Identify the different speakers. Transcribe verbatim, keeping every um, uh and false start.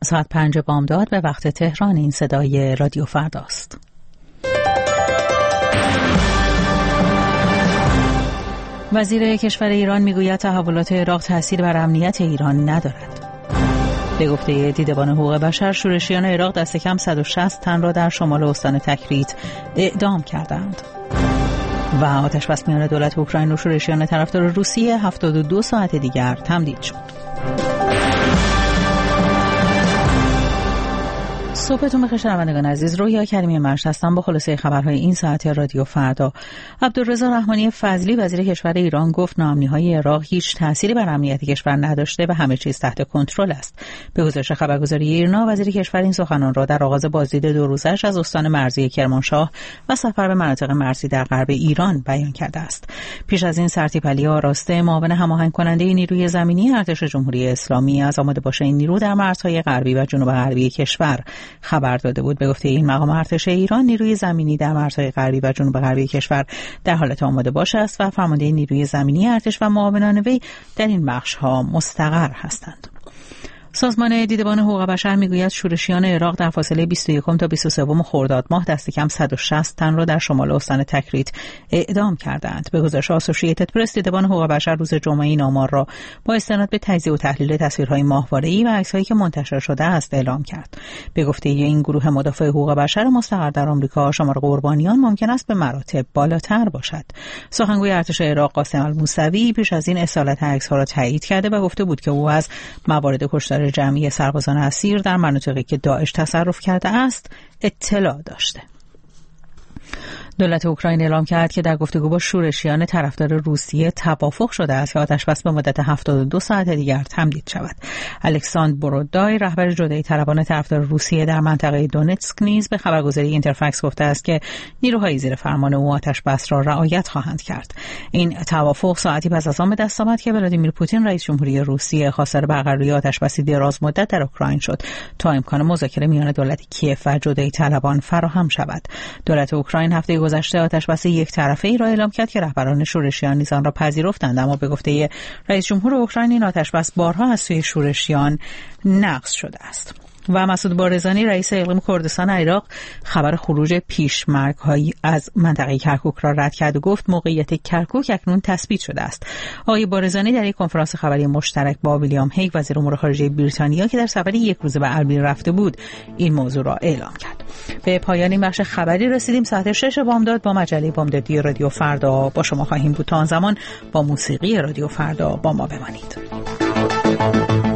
Speaker 1: ساعت پنج بامداد به وقت تهران. این صدای رادیو فرداست. وزیر کشور ایران میگوید تحولات عراق تأثیر بر امنیت ایران ندارد. به گفته دیدبان حقوق بشر، شورشیان عراق دست کم صد و شصت تن را در شمال استان تکریت اعدام کردند. و آتش‌بس میان دولت اوکراین و شورشیان طرفدار روسیه هفتاد و دو ساعت دیگر تمدید شد. صبحتون بخیر شنوندگان عزیز، رویا کریمی مرش هستم با خلاصه خبرهای این ساعت رادیو فردا. عبدالرضا رحمانی فضلی وزیر کشور ایران گفت ناامنی‌های عراق هیچ تأثیری بر امنیت کشور نداشته و همه چیز تحت کنترل است. به گزارش خبرگزاری ایرنا، وزیر کشور این سخنان را در آغاز بازدید دو روزش از استان مرزی کرمانشاه و سفر به مناطق مرزی در غرب ایران بیان کرده است. پیش از این سرتیپ علی آراسته، معاون هماهنگ کننده نیروی زمینی ارتش جمهوری اسلامی، از آماده باش این نیرو در مرزهای غربی و جنوب غربی کشور خبر داده بود. به گفته این مقام ارتش ایران، نیروی زمینی در مرزهای غربی و جنوب غربی کشور در حالت آماده باش است و فرمانده نیروی زمینی ارتش و معاونان وی در این بخش‌ها مستقر هستند. سازمان دیدبان حقوق بشر میگوید شورشیان عراق در فاصله بیست و یک تا بیست و سه خرداد ماه دست کم صد و شصت تن را در شمال استان تکریت اعدام کردند. به گزارش آسوشییتد پرس، دیدبان حقوق بشر روز جمعه این آمار را با استناد به تجزیه و تحلیل تصویرهای ماهواره‌ای و عکس‌هایی که منتشر شده است اعلام کرد. به گفته این گروه مدافع حقوق بشر مستقر در آمریکا، شمار قربانیان ممکن است به مراتب بالاتر باشد. سخنگوی ارتش عراق قاسم الموسوی پیش از این اصالت عکس‌ها را تایید کرده و گفته بود که او از موارد کشتار جمعی سربازان اسیر در مناطقی که داعش تصرف کرده است اطلاع داشته. دولت اوکراین اعلام کرد که در گفتگو با شورشیان طرفدار روسیه توافق شده است که آتش‌بس به مدت هفتاد و دو ساعت دیگر تمدید شود. الکساندر بورودای، رهبر جدایی طلبان طرفدار روسیه در منطقه دونتسک، نیز به خبرگزاری اینترفکس گفته است که نیروهای زیر فرمان او آتش‌بس را رعایت خواهند کرد. این توافق ساعتی پس از آن به دست آمد که ولادیمیر پوتین رئیس جمهوری روسیه خواستار برقراری آتش‌بسی دراز مدت در اوکراین شد تا امکان مذاکره میان دولت کیف و جدایی طلبان فراهم شود. دولت اوکراین هفته گذشته آتش‌بس یک طرفه ای را اعلام کرد که رهبران شورشیان نیز آن را پذیرفتند، اما به گفته رئیس جمهور اوکراین این آتش‌بس بارها از سوی شورشیان نقض شده است. و مسعود بارزانی، رئیس اقلیم کردستان عراق، خبر خروج پیشمرگ‌هایی از منطقه کرکوک را رد کرد و گفت موقعیت کرکوک اکنون تثبیت شده است. آقای بارزانی در یک کنفرانس خبری مشترک با ویلیام هیگ، وزیر امور خارجه بریتانیا که در سفری یک روزه به اربیل رفته بود، این موضوع را اعلام کرد. به پایان این بخش خبری رسیدیم. ساعت شش بامداد با مجله بامدادی رادیو فردا با شما خواهیم بود. تا آن زمان با موسیقی رادیو فردا با ما بمانید.